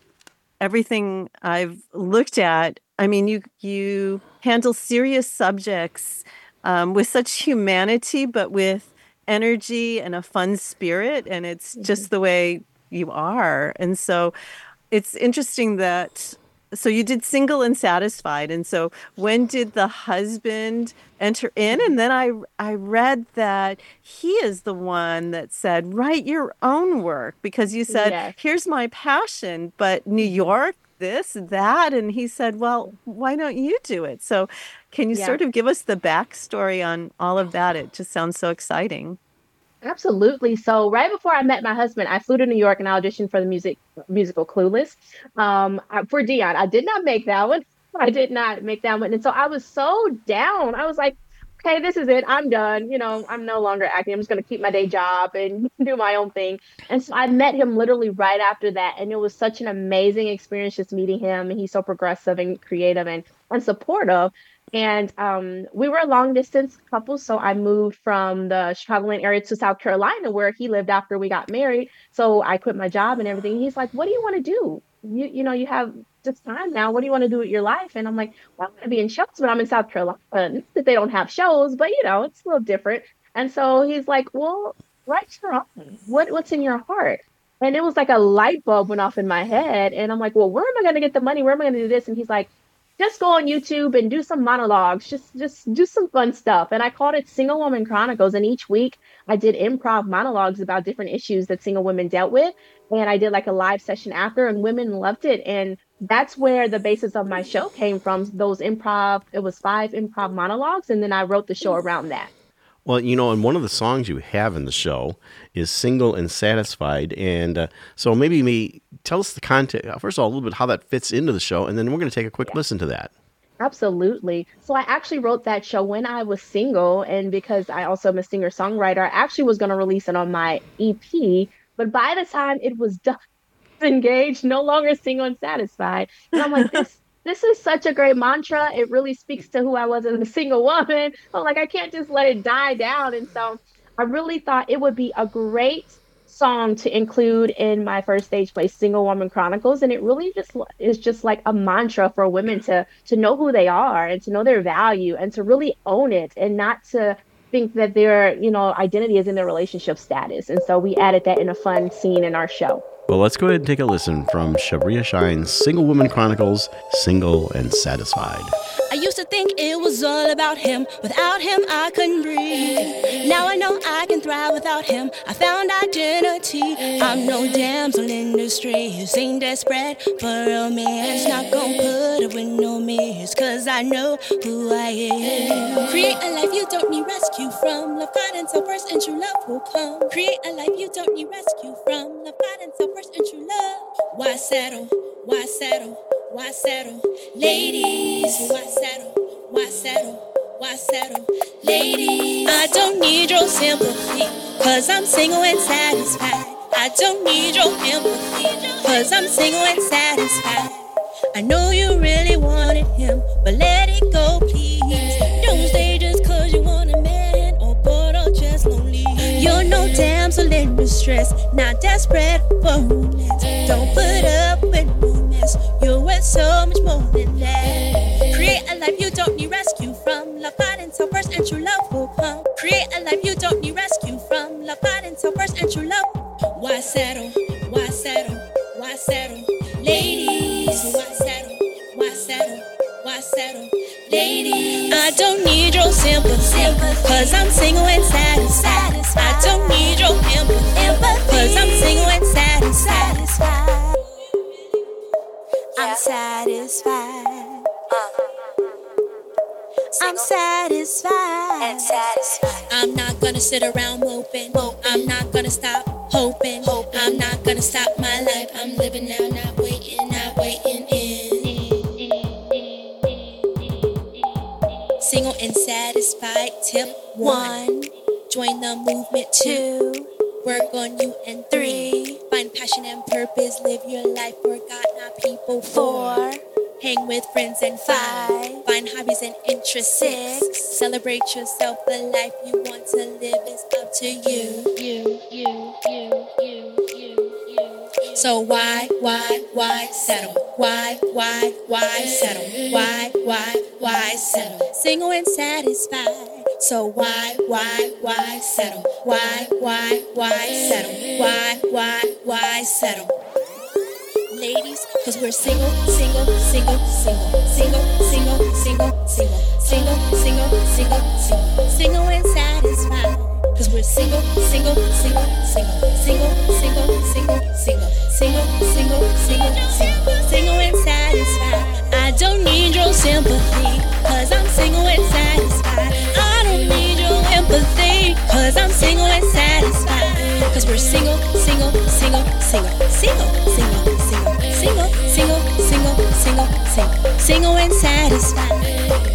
everything I've looked at, I mean, you you handle serious subjects um, with such humanity, but with energy and a fun spirit, and it's just the way you are. And so it's interesting that so you did Single and Satisfied, and so when did the husband enter in? And then I I read that he is the one that said, write your own work because you said, Yes. here's my passion, but New York, this, that? And he said, well, why don't you do it? So can you Yeah. sort of give us the backstory on all of that? It just sounds so exciting. Absolutely. So right before I met my husband, I flew to New York and auditioned for the music musical Clueless um, I- for Dion. I did not make that one. I did not make that one. And so I was so down. I was like, okay, this is it. I'm done. You know, I'm no longer acting. I'm just going to keep my day job and do my own thing. And so I met him literally right after that. And it was such an amazing experience just meeting him. And he's so progressive and creative and, and supportive. And um, we were a long distance couple. So I moved from the Chicagoland area to South Carolina, where he lived after we got married. So I quit my job and everything. He's like, what do you want to do? You, you know, you have this time now. What do you want to do with your life? And I'm like, well, I'm going to be in shows, but I'm in South Carolina. Not that they don't have shows, but you know, it's a little different. And so he's like, well, write your own. What, what's in your heart? And it was like a light bulb went off in my head. And I'm like, well, where am I going to get the money? Where am I going to do this? And he's like, just go on YouTube and do some monologues. Just, just do some fun stuff. And I called it Single Woman Chronicles. And each week I did improv monologues about different issues that single women dealt with. And I did like a live session after, and women loved it. And that's where the basis of my show came from. Those improv, it was five improv monologues. And then I wrote the show around that. Well, you know, and one of the songs you have in the show is Single and Satisfied. And uh, so maybe me tell us the content, first of all, a little bit how that fits into the show, and then we're going to take a quick Yeah. listen to that. Absolutely. So I actually wrote that show when I was single. And because I also am a singer-songwriter, I actually was going to release it on my E P. But by the time it was done, engaged, no longer single and satisfied. And I'm like, this this is such a great mantra. It really speaks to who I was as a single woman. I'm like, I can't just let it die down. And so I really thought it would be a great song to include in my first stage play, Single Woman Chronicles. And it really just is just like a mantra for women to to know who they are and to know their value and to really own it and not to think that their, you know, identity is in their relationship status. And so we added that in a fun scene in our show. Well, let's go ahead and take a listen from Shabria Shine's Single Woman Chronicles, Single and Satisfied. I used to think it was all about him. Without him, I couldn't breathe. Now I know I can thrive without him. I found identity. I'm no damsel in distress. Ain't desperate for romance. Not gon' put up with no mess. Cause I know who I am. Create a life you don't need rescue from. Love God and so first and true love will come. Create a life you don't need rescue from. Love God and so first and true love. Why settle? Why settle? Why settle? Ladies, why settle? Why settle? Why settle? Ladies, I don't need your sympathy, cause I'm single and satisfied. I don't need your empathy, cause I'm single and satisfied. I know you really wanted him, but let it go, please. Don't stay just cause you want a man, or bored or just lonely. You're no damsel in distress, not desperate for romance. Don't put up with no mess. You're worth so much more than that. Create a life you don't need rescue from. Love God and so first and true love will come. Create a life you don't need rescue from. Love God and so first and true love. Why settle? Why settle? Why settle? Ladies, why settle? Why settle? Why settle? Ladies, I don't need your sympathy, cause I'm single and satisfied. I don't need your empathy, cause I'm single and satisfied. I'm satisfied. I'm satisfied. And satisfied. I'm not gonna sit around moping. I'm not gonna stop hoping. I'm not gonna stop my life. I'm living now, not waiting, not waiting in. Single and satisfied. Tip one. Join the movement. Two. Work on you. And three. Find passion and purpose. Live your life for God, not people. Four. Hang with friends. And five. Find hobbies and interests. Six. Celebrate yourself. The life you want to live is up to you. You, you, you, you, you, you. So why, why, why settle? Why, why, why settle? Why, why, why settle? Single and satisfied. So why, why, why settle? Why, why, why settle? Why, why, why settle? Ladies, cause we're single, single, single, single, single, single, single, single, single, single, single, single, single and satisfied. Cause we're single, single, single, single, single, single, single, single, single, single, single, single, single and satisfied. Cause we're single, single, single, single, single, single, single, single, single, single, single, single, single and satisfied.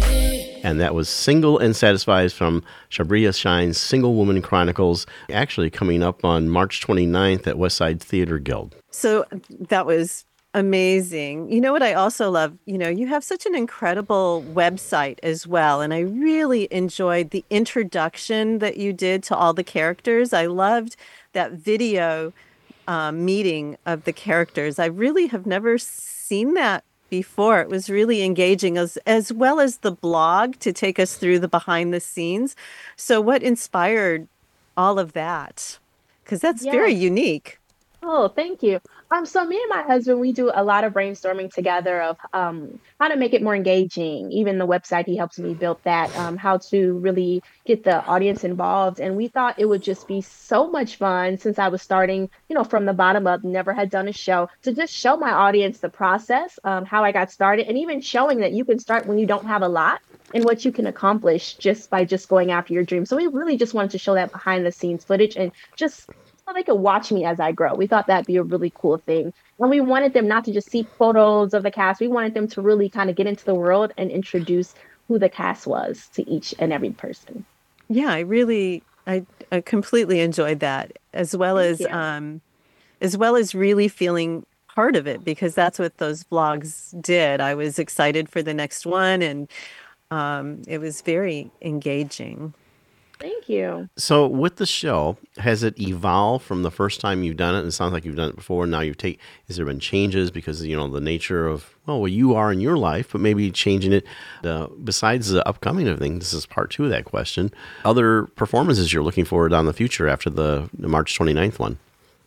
And that was Single and Satisfied from Shabria Shine's Single Woman Chronicles, actually coming up on March twenty-ninth at Westside Theater Guild. So that was amazing. You know what I also love? You know, you have such an incredible website as well. And I really enjoyed the introduction that you did to all the characters. I loved that video um, meeting of the characters. I really have never seen that before. It was really engaging, as as well as the blog to take us through the behind the scenes. So what inspired all of that? Because that's Yeah. very unique. Oh, thank you. Um, so me and my husband, we do a lot of brainstorming together of um how to make it more engaging. Even the website, he helps me build that, um, how to really get the audience involved. And we thought it would just be so much fun since I was starting, you know, from the bottom up, never had done a show, to just show my audience the process, um, how I got started, and even showing that you can start when you don't have a lot and what you can accomplish just by just going after your dream. So we really just wanted to show that behind the scenes footage and just so they could watch me as I grow. We thought that'd be a really cool thing. And we wanted them not to just see photos of the cast. We wanted them to really kind of get into the world and introduce who the cast was to each and every person. Yeah, I really, I, I completely enjoyed that, as well Thank as, you. um, as well as really feeling part of it, because that's what those vlogs did. I was excited for the next one, and um, it was very engaging. Thank you. So with the show, has it evolved from the first time you've done it? It sounds like you've done it before. Now you've taken, has there been changes because, you know, the nature of, well, where you are in your life, but maybe changing it, uh, besides the upcoming thing, this is part two of that question, other performances you're looking forward down the future after the, the March twenty-ninth one?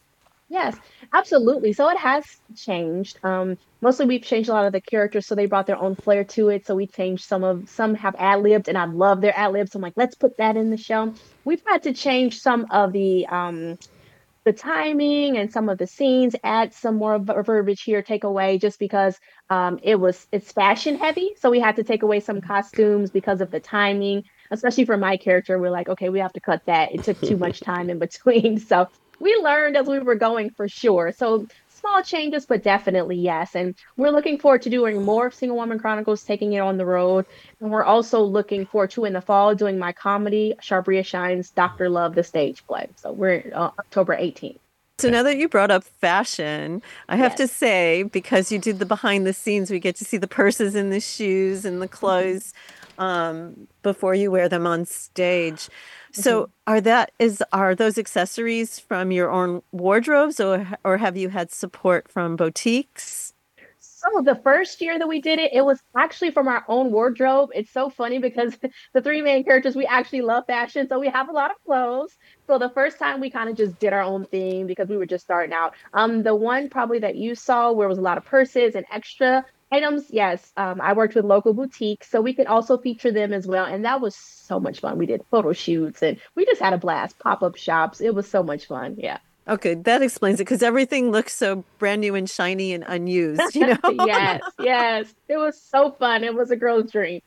Yes, absolutely. So it has changed. Um, mostly we've changed a lot of the characters, so they brought their own flair to it. So we changed some of some have ad libbed, and I love their ad libs. I'm like, let's put that in the show. We've had to change some of the um, the timing and some of the scenes, add some more ver- verbiage here, take away just because um, it was it's fashion heavy. So we had to take away some costumes because of the timing, especially for my character. We're like, okay, we have to cut that. It took too much time in between. So we learned as we were going for sure. So small changes, but definitely yes. And we're looking forward to doing more of Single Woman Chronicles, taking it on the road. And we're also looking forward to in the fall doing my comedy, Shabria Shine's Doctor Love, the stage play. So we're uh, October eighteenth. So now that you brought up fashion, I have to Yes. say, because you did the behind the scenes, we get to see the purses and the shoes and the clothes um, before you wear them on stage. So are that is are those accessories from your own wardrobes, or or have you had support from boutiques? So the first year that we did it, it was actually from our own wardrobe. It's so funny because the three main characters, we actually love fashion. So we have a lot of clothes. So the first time we kind of just did our own thing because we were just starting out. Um, the one probably that you saw where it was a lot of purses and extra items, yes, um, I worked with local boutiques, so we could also feature them as well. And that was so much fun. We did photo shoots and we just had a blast, pop-up shops. It was so much fun. Yeah. Okay, that explains it, because everything looks so brand new and shiny and unused, you know? Yes, yes. It was so fun. It was a girl's dream.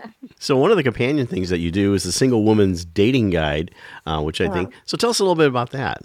So one of the companion things that you do is the Single Woman's Dating Guide, uh, which I think, so tell us a little bit about that.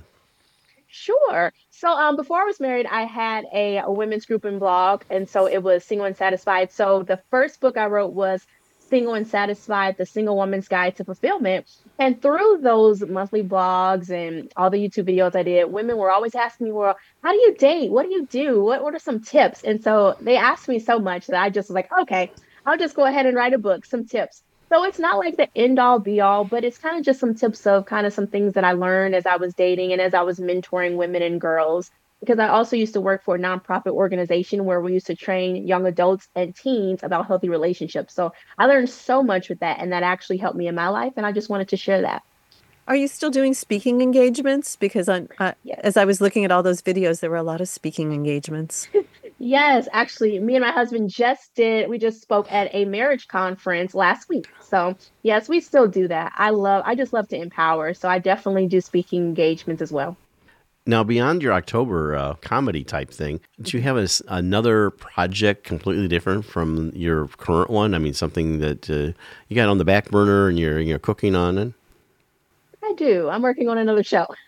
Sure. So um, before I was married, I had a, a women's group and blog, and so it was Single and Satisfied. So the first book I wrote was Single and Satisfied, the Single Woman's Guide to Fulfillment. And through those monthly blogs and all the YouTube videos I did, women were always asking me, well, how do you date? What do you do? What, what are some tips? And so they asked me so much that I just was like, okay, I'll just go ahead and write a book, some tips. So it's not like the end all be all, but it's kind of just some tips of kind of some things that I learned as I was dating and as I was mentoring women and girls. Because I also used to work for a nonprofit organization where we used to train young adults and teens about healthy relationships. So I learned so much with that, and that actually helped me in my life. And I just wanted to share that. Are you still doing speaking engagements? Because I'm, uh, Yes. as I was looking at all those videos, there were a lot of speaking engagements. Yes, actually, me and my husband just did, we just spoke at a marriage conference last week. So yes, we still do that. I love, I just love to empower. So I definitely do speaking engagements as well. Now, beyond your October uh, comedy type thing, do you have a s another project completely different from your current one? I mean, something that uh, you got on the back burner and you're you're cooking on it? I do. I'm working on another show.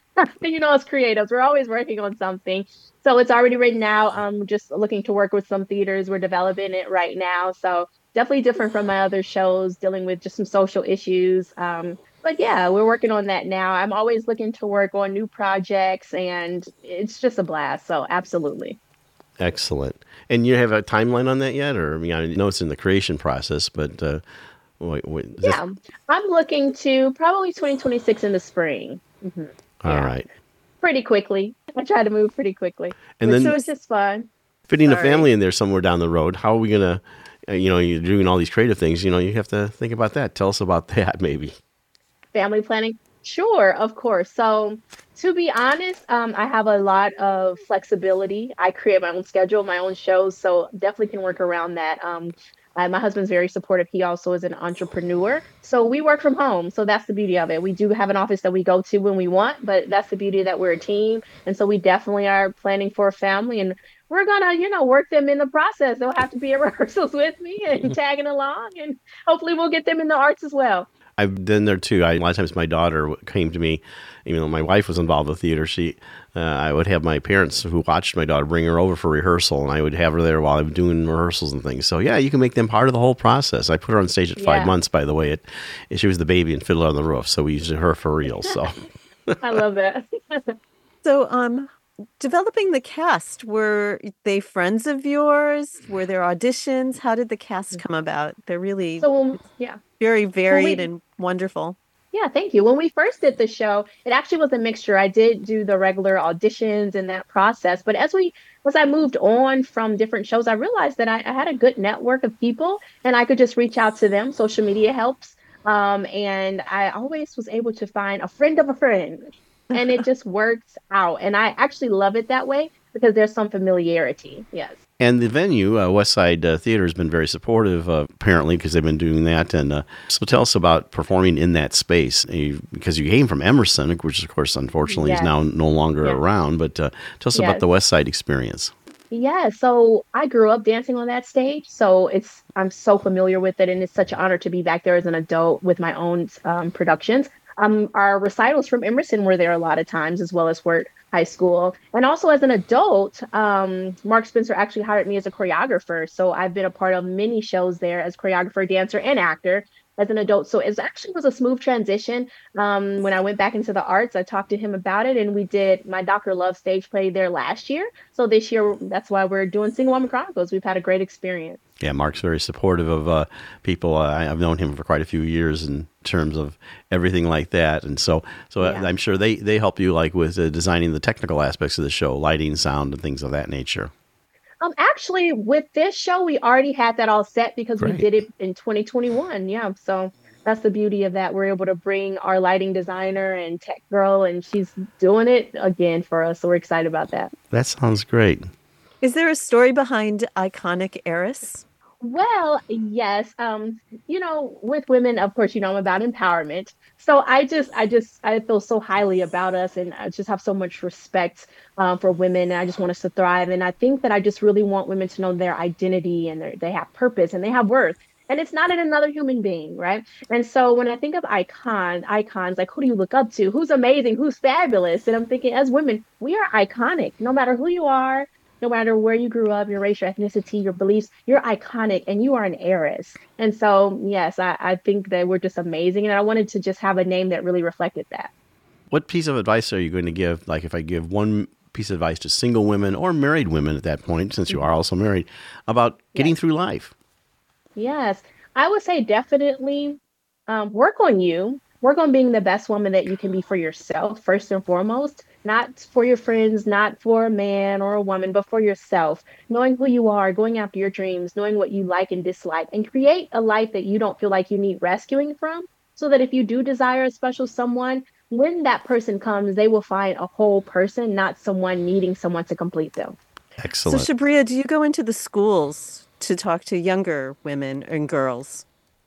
You know, as creatives, we're always working on something. So it's already written out. I'm just looking to work with some theaters. We're developing it right now. So definitely different from my other shows, dealing with just some social issues. Um, but yeah, we're working on that now. I'm always looking to work on new projects, and it's just a blast. So absolutely. Excellent. And you have a timeline on that yet? Or I mean, I know it's in the creation process, but uh, wait, wait, is Yeah, this- I'm looking to probably twenty twenty-six in the spring. hmm all Yeah. right. Pretty quickly. I try to move pretty quickly. And But then so it's just fun. fitting a Sorry. family in there somewhere down the road. How are we going to, uh, you know, you're doing all these creative things, you know, you have to think about that. Tell us about that maybe. Family planning? Sure, of course. So, to be honest, um, I have a lot of flexibility. I create my own schedule, my own shows, so definitely can work around that. Um, uh, my husband's very supportive. He also is an entrepreneur. So, we work from home. So, that's the beauty of it. We do have an office that we go to when we want, but that's the beauty that we're a team. And so, we definitely are planning for a family, and we're gonna, you know, work them in the process. They'll have to be at rehearsals with me and tagging along, and hopefully, we'll get them in the arts as well. I've been there too. I, a lot of times my daughter came to me, even though my wife was involved with theater. She, uh, I would have my parents who watched my daughter bring her over for rehearsal, and I would have her there while I was doing rehearsals and things. So yeah, you can make them part of the whole process. I put her on stage at five Yeah. months, by the way. It, she was the baby in Fiddler on the Roof, so we used her for real. So I love that. So, um, developing the cast, were they friends of yours? Were there auditions? How did the cast come about? They're really So, um, yeah. very varied we- and wonderful. Yeah, thank you. When we first did the show, it actually was a mixture. I did do the regular auditions and that process, but as we as I moved on from different shows, I realized that I, I had a good network of people, and I could just reach out to them. Social media helps, um, and I always was able to find a friend of a friend, and it just works out. And I actually love it that way because there's some familiarity. Yes. And the venue, uh, West Side uh, Theater, has been very supportive, uh, apparently, because they've been doing that. And uh, so tell us about performing in that space, uh, you, because you came from Emerson, which, of course, unfortunately is Yes. now no longer Yes. around. But uh, tell us about Yes. the West Side experience. Yeah, so I grew up dancing on that stage, so it's I'm so familiar with it, and it's such an honor to be back there as an adult with my own um, productions. Um, our recitals from Emerson were there a lot of times, as well as Wirt High School, and also as an adult, um, Mark Spencer actually hired me as a choreographer, so I've been a part of many shows there as choreographer, dancer, and actor as an adult. So it actually was a smooth transition. Um, when I went back into the arts, I talked to him about it, and we did my Doctor Love stage play there last year. So this year, that's why we're doing Single Woman Chronicles. We've had a great experience. Yeah, Mark's very supportive of uh, people. Uh, I- I've known him for quite a few years in terms of everything like that. And so so Yeah. I'm sure they, they help you like with uh, designing the technical aspects of the show, lighting, sound, and things of that nature. Um, actually, with this show, we already had that all set because Great. we did it in twenty twenty-one. Yeah, so that's the beauty of that. We're able to bring our lighting designer and tech girl, and she's doing it again for us. So we're excited about that. That sounds great. Is there a story behind Iconic Heiress? Well, yes. Um, you know, with women, of course, you know, I'm about empowerment. So I just, I just, I feel so highly about us, and I just have so much respect um, for women. And I just want us to thrive. And I think that I just really want women to know their identity, and their, they have purpose, and they have worth. And it's not in another human being, right? And so when I think of icon, icons, like who do you look up to? Who's amazing? Who's fabulous? And I'm thinking, as women, we are iconic, no matter who you are. No matter where you grew up, your race, your ethnicity, your beliefs, you're iconic, and you are an heiress. And so, yes, I, I think that we're just amazing. And I wanted to just have a name that really reflected that. What piece of advice are you going to give? Like if I give one piece of advice to single women or married women at that point, since you are also married, about getting through life? Yes, I would say definitely um, work on you. Work on being the best woman that you can be for yourself, first and foremost. Not for your friends, not for a man or a woman, but for yourself. Knowing who you are, going after your dreams, knowing what you like and dislike, and create a life that you don't feel like you need rescuing from, so that if you do desire a special someone, when that person comes, they will find a whole person, not someone needing someone to complete them. Excellent. So, Shabria, do you go into the schools to talk to younger women and girls?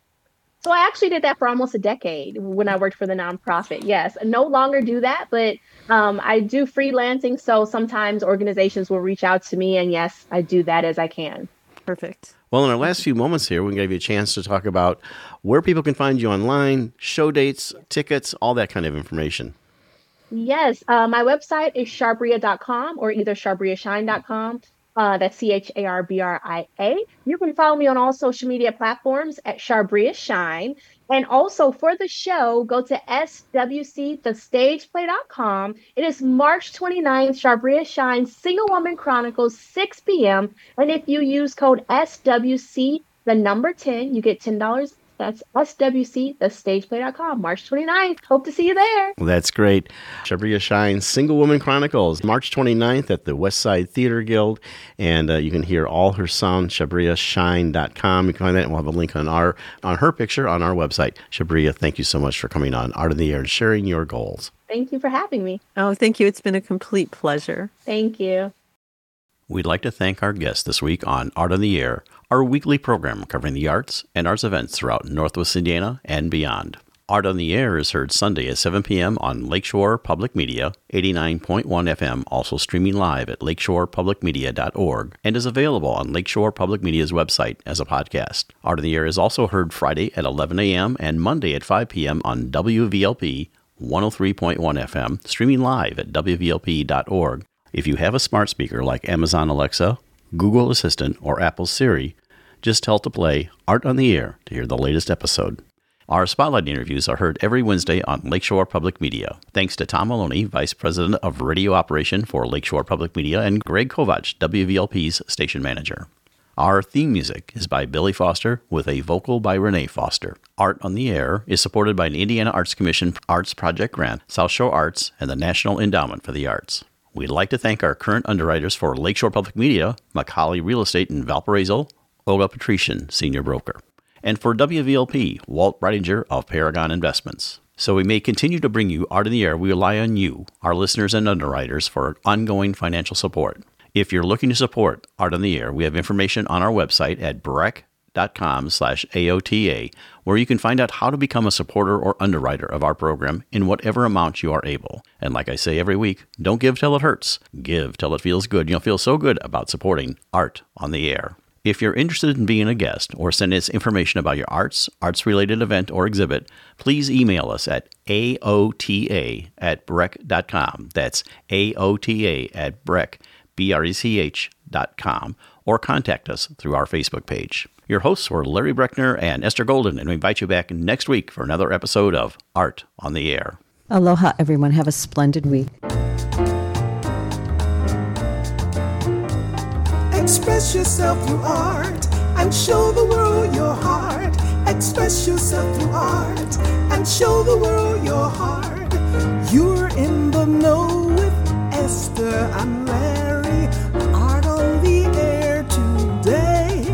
So I actually did that for almost a decade when I worked for the nonprofit. Yes, I no longer do that, but um, I do freelancing. So sometimes organizations will reach out to me, and yes, I do that as I can. Perfect. Well, in our last few moments here, we're going to give you a chance to talk about where people can find you online, show dates, tickets, all that kind of information. Yes, uh, my website is charbria dot com or either charbria shine dot com. Uh, that's C H A R B R I A. You can follow me on all social media platforms at Charbria Shine. And also for the show, go to S W C the stage play dot com. It is March twenty-ninth, Charbria Shine Single Woman Chronicles, six p.m. And if you use code S W C, the number ten, you get ten dollars. That's S W C the stage play dot com, March twenty-ninth. Hope to see you there. Well, that's great. Charbria Shine Single Woman Chronicles, March twenty-ninth at the West Side Theater Guild. And uh, you can hear all her sound, charbria shine dot com. You can find that, and we'll have a link on our on her picture on our website. Charbria, thank you so much for coming on Art on the Air and sharing your goals. Thank you for having me. Oh, thank you. It's been a complete pleasure. Thank you. We'd like to thank our guest this week on Art on the Air, our weekly program covering the arts and arts events throughout Northwest Indiana and beyond. Art on the Air is heard Sunday at seven p.m. on Lakeshore Public Media, eighty-nine point one F M, also streaming live at lakeshore public media dot org, and is available on Lakeshore Public Media's website as a podcast. Art on the Air is also heard Friday at eleven a.m. and Monday at five p.m. on W V L P one oh three point one F M, streaming live at W V L P dot org. If you have a smart speaker like Amazon Alexa, Google Assistant, or Apple Siri, just tell it to play Art on the Air to hear the latest episode. Our Spotlight interviews are heard every Wednesday on Lakeshore Public Media. Thanks to Tom Maloney, Vice President of Radio Operation for Lakeshore Public Media, and Greg Kovach, W V L P's Station Manager. Our theme music is by Billy Foster with a vocal by Renee Foster. Art on the Air is supported by an Indiana Arts Commission Arts Project grant, South Shore Arts, and the National Endowment for the Arts. We'd like to thank our current underwriters for Lakeshore Public Media, Macaulay Real Estate in Valparaiso, Olga Patrician, Senior Broker. And for W V L P, Walt Reidinger of Paragon Investments. So we may continue to bring you Art in the Air. We rely on you, our listeners and underwriters, for ongoing financial support. If you're looking to support Art on the Air, we have information on our website at breck dot com slash A O T A, where you can find out how to become a supporter or underwriter of our program in whatever amount you are able. And like I say every week, don't give till it hurts. Give till it feels good. You'll feel so good about supporting Art on the Air. If you're interested in being a guest or send us information about your arts, arts-related event, or exhibit, please email us at A O T A at breck dot com. That's A O T A at breck, B R E C H dot com, or contact us through our Facebook page. Your hosts were Larry Breckner and Esther Golden, and we invite you back next week for another episode of Art on the Air. Aloha, everyone. Have a splendid week. Express yourself through art and show the world your heart. Express yourself through art and show the world your heart. You're in the know with Esther and Larry. Art on the Air today.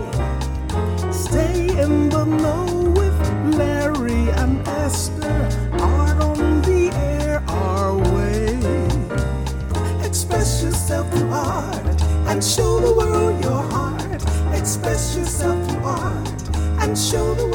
Stay in the know with Larry and Esther. Art on the Air our way. Express yourself through art and show the world your heart. Express yourself through art and show the